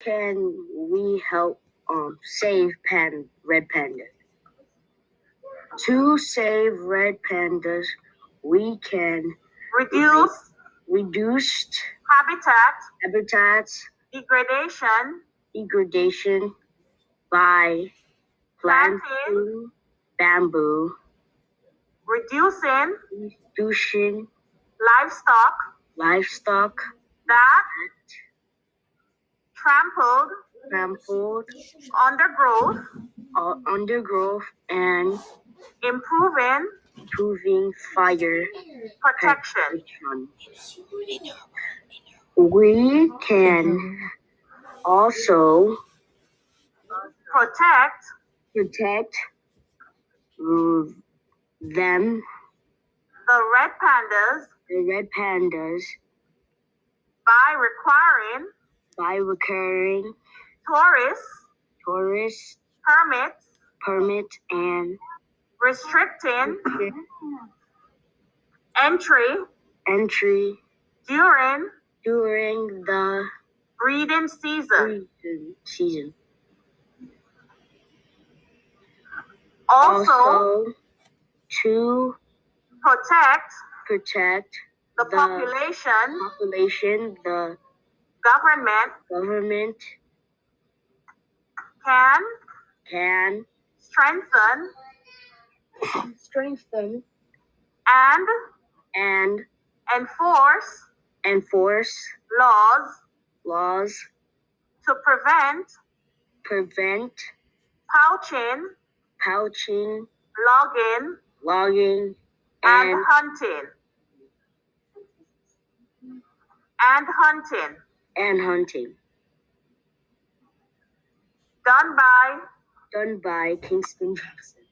can we help save red pandas? To save red pandas, we can reduce habitat degradation by planting bamboo, reducing reducing livestock that trampled trampled undergrowth, and improving fire protection. We can also Protect protect them, the red pandas by requiring tourist permits and restricting entry during the breeding season. season. Also, to protect the population, the government can strengthen and and enforce laws to prevent prevent poaching, logging, and and hunting. done by Done by Kingston Jackson.